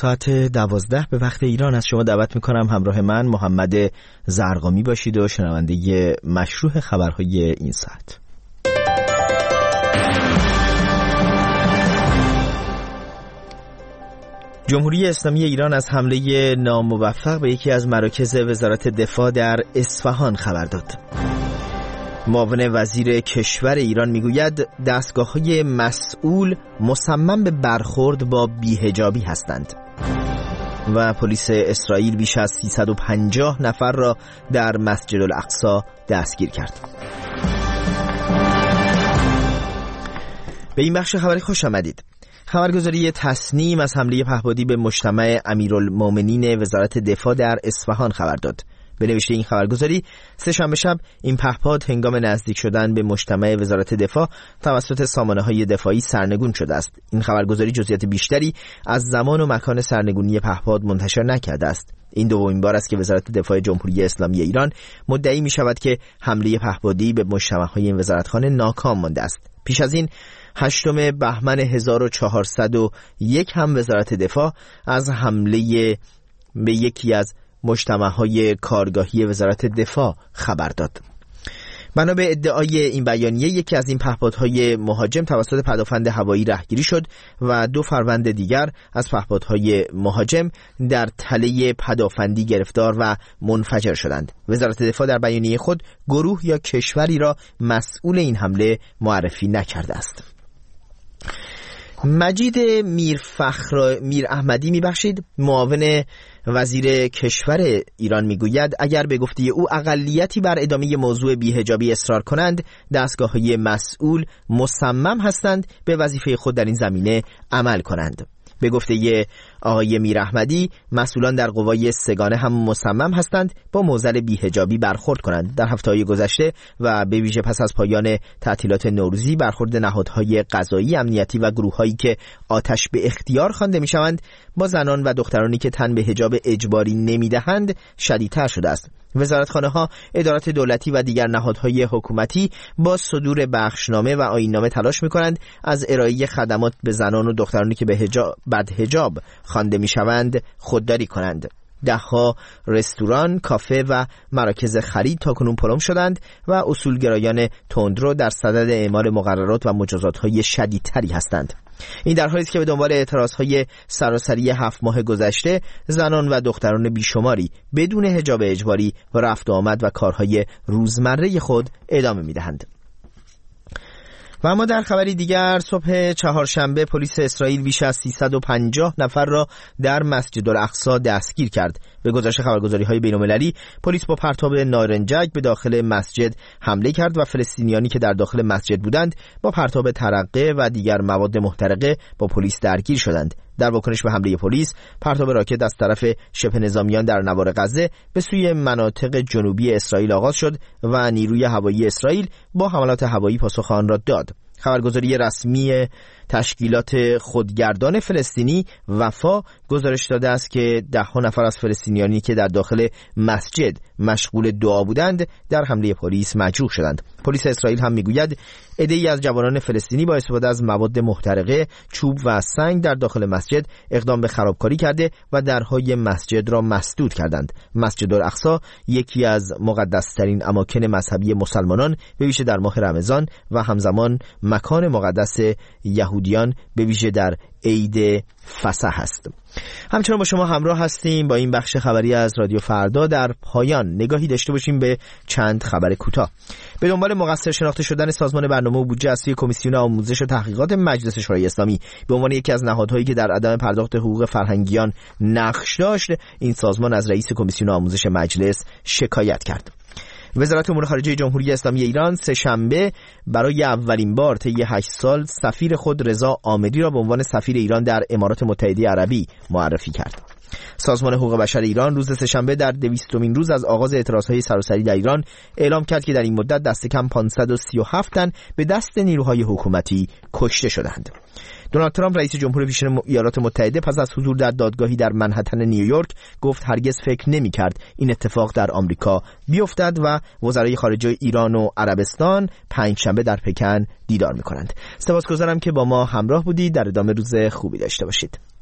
ساعت 12 به وقت ایران از شما دعوت میکنم همراه من محمد زرقامی باشید و شنونده مشروع خبرهای این ساعت. جمهوری اسلامی ایران از حمله ناموفق به یکی از مراکز وزارت دفاع در اصفهان خبر داد. معاون وزیر کشور ایران میگوید دستگاه‌های مسئول مصمم به برخورد با بی‌حجابی هستند. و پلیس اسرائیل بیش از 350 نفر را در مسجد الاقصی دستگیر کرد. به این بخش خبری خوش آمدید. خبرگزاری تصنیم از حمله پهپادی به مجتمع امیرالمومنین وزارت دفاع در اصفهان خبر داد. به نوشته این خبرگزاری سه‌شنبه شب این پهپاد هنگام نزدیک شدن به مجتمع وزارت دفاع توسط سامانه‌های دفاعی سرنگون شده است. این خبرگزاری جزئیات بیشتری از زمان و مکان سرنگونی پهپاد منتشر نکرده است. این دومین بار است که وزارت دفاع جمهوری اسلامی ایران مدعی می‌شود که حمله پهپادی به مجتمع‌های این وزارتخانه ناکام مانده است. پیش از این 8 بهمن 1401 هم وزارت دفاع از حمله به یکی از مجتمع‌های کارگاهی وزارت دفاع خبر داد. بنا به ادعای این بیانیه یکی از این پهپادهای مهاجم توسط پدافند هوایی رهگیری شد و 2 فروند دیگر از پهپادهای مهاجم در تله پدافندی گرفتار و منفجر شدند. وزارت دفاع در بیانیه خود گروه یا کشوری را مسئول این حمله معرفی نکرده است. مجید میر احمدی میبخشید معاون وزیر کشور ایران میگوید اگر به گفته او اقلیتی بر ادامه موضوع بی‌حجابی اصرار کنند، دستگاه‌های مسئول مصمم هستند به وظیفه خود در این زمینه عمل کنند. به گفته آقای میر احمدی مسئولان در قوای سگانه هم مصمم هستند با معضل بی‌حجابی برخورد کنند. در هفته‌های گذشته و به ویژه پس از پایان تعطیلات نوروزی برخورد نهادهای قضایی، امنیتی و گروه‌هایی که آتش به اختیار خوانده می‌شوند با زنان و دخترانی که تن به حجاب اجباری نمی‌دهند شدیدتر شده است. وزارتخانه‌ها، ادارات دولتی و دیگر نهادهای حکومتی با صدور بخشنامه و آیین‌نامه تلاش می‌کنند از ارائه خدمات به زنان و دخترانی که به بدحجاب خوانده می‌شوند خودداری کنند. ده‌ها رستوران، کافه و مراکز خرید تاکنون پلم شدند و اصولگرایان تندرو در صدد اعمال مقررات و مجازات‌های شدیدتری هستند. این در حالی است که به دنبال اعتراضهای سراسری 7 ماه گذشته زنان و دختران بیشماری بدون حجاب اجباری و رفت و آمد و کارهای روزمره خود ادامه می‌دهند. و اما در خبری دیگر صبح چهارشنبه پلیس اسرائیل بیش از 350 نفر را در مسجد الاقصی دستگیر کرد. به گزارش خبرگزاری‌های بین‌المللی پلیس با پرتاب نارنجک به داخل مسجد حمله کرد و فلسطینیانی که در داخل مسجد بودند با پرتاب ترقه و دیگر مواد محترقه با پلیس درگیر شدند. در واکنش به حمله پلیس پرتاب راکت از طرف شبه نظامیان در نوار غزه به سوی مناطق جنوبی اسرائیل آغاز شد و نیروی هوایی اسرائیل با حملات هوایی پاسخ آن را داد. خبرگزاری رسمی تشکیلات خودگردان فلسطینی وفا گزارش داده است که 10 نفر از فلسطینیانی که در داخل مسجد مشغول دعا بودند در حمله پلیس مجروح شدند. پلیس اسرائیل هم میگوید عده‌ای از جوانان فلسطینی با استفاده از مواد محترقه، چوب و سنگ در داخل مسجد اقدام به خرابکاری کرده و درهای مسجد را مسدود کردند. مسجد الاقصی یکی از مقدس‌ترین اماکن مذهبی مسلمانان به ویژه در ماه رمضان و همزمان مکان مقدس یهودیان به ویژه در عید فسح است. همچنان با شما همراه هستیم با این بخش خبری از رادیو فردا. در پایان نگاهی داشته باشیم به چند خبر کوتاه. به دنبال مقصر شناخته شدن سازمان برنامه و بودجه از سوی کمیسیون آموزش و تحقیقات مجلس شورای اسلامی به عنوان یکی از نهادهایی که در عدم پرداخت حقوق فرهنگیان نقش داشت، این سازمان از رئیس کمیسیون آموزش مجلس شکایت کرد. وزارت امور خارجه جمهوری اسلامی ایران سه‌شنبه برای اولین بار طی 8 سال سفیر خود رضا عامری را به عنوان سفیر ایران در امارات متحده عربی معرفی کرد. سازمان حقوق بشر ایران روز سه‌شنبه در 200مین روز از آغاز اعتراضهای سراسری در ایران اعلام کرد که در این مدت دست کم 537 تن به دست نیروهای حکومتی کشته شدند. دونالد ترامپ رئیس جمهور پیشین ایالات متحده پس از حضور در دادگاهی در منهتن نیویورک گفت هرگز فکر نمی‌کرد این اتفاق در آمریکا بیفتد و وزرای خارجه ایران و عربستان پنجشنبه در پکن دیدار می‌کنند. سپاسگزارم که با ما همراه بودید. در ادامه روز خوبی داشته باشید.